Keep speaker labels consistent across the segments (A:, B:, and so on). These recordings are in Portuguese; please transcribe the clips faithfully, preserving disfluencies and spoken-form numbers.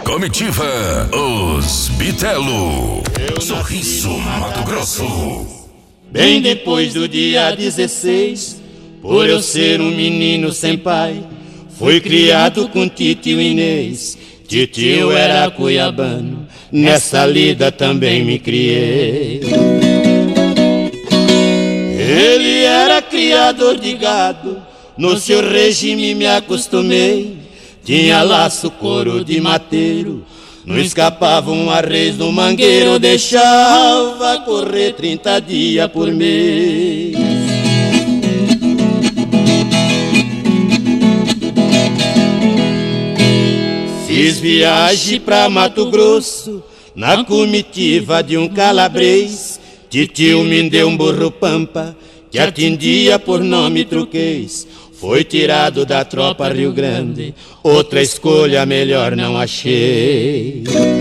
A: Comitiva Os Bitelo. Sorriso, Mato Grosso.
B: Bem depois do dia dezesseis, por eu ser um menino sem pai, fui criado com titio Inês. Titio era cuiabano, nessa lida também me criei. Ele era criador de gado, no seu regime me acostumei. Tinha laço, couro de mateiro, não escapava um arreio do mangueiro, deixava correr trinta dias por mês. Fiz viagem pra Mato Grosso, na comitiva de um calabrês. Titio me deu um burro pampa, que atendia por nome truquês. Foi tirado da tropa Rio Grande, outra escolha melhor não achei.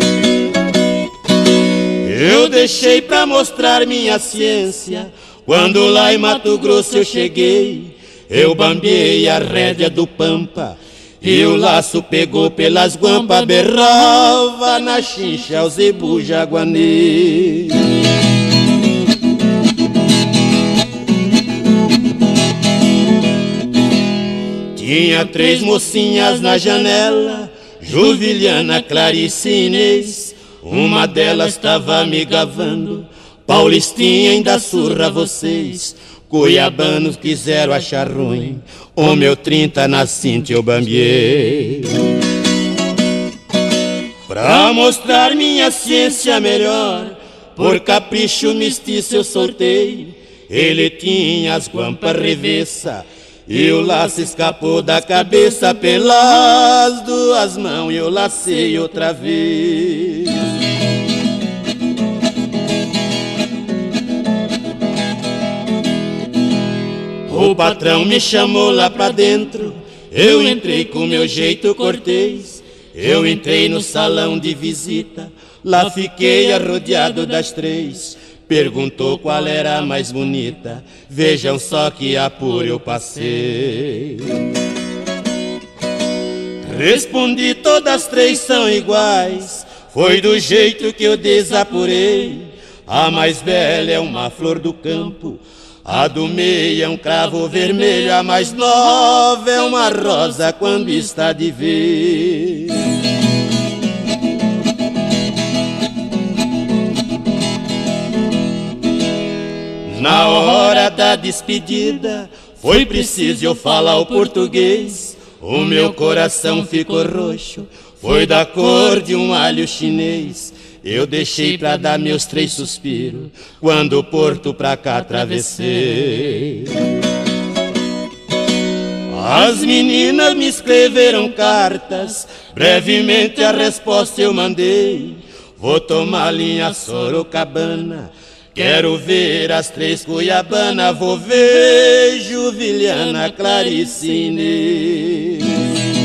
B: Eu deixei pra mostrar minha ciência, quando lá em Mato Grosso eu cheguei. Eu bambeei a rédea do pampa, e o laço pegou pelas guampas, berrava na chincha o zebu jaguanê. Tinha três mocinhas na janela, Juvilhana, Clarice e Inês. Uma delas estava me gavando, Paulistinha ainda surra vocês. Cuiabanos quiseram achar ruim, o meu trinta na cinta eu bambiei. Pra mostrar minha ciência melhor, por capricho mestiço eu soltei. Ele tinha as guampas revessa, e o laço escapou da cabeça, pelas duas mãos eu lacei outra vez. O patrão me chamou lá pra dentro, eu entrei com meu jeito cortês. Eu entrei no salão de visita, lá fiquei arrodeado das três. Perguntou qual era a mais bonita, vejam só que apuro eu passei. Respondi, todas três são iguais, foi do jeito que eu desapurei. A mais bela é uma flor do campo, a do meio é um cravo vermelho, a mais nova é uma rosa quando está de vez. Na hora da despedida, foi preciso eu falar o português. O meu coração ficou roxo, foi da cor de um alho chinês. Eu deixei pra dar meus três suspiros, quando o porto pra cá atravessei. As meninas me escreveram cartas, brevemente a resposta eu mandei. Vou tomar linha Sorocabana, quero ver as três cuiabanas, vou ver Juvilhana, Clarice e Inês.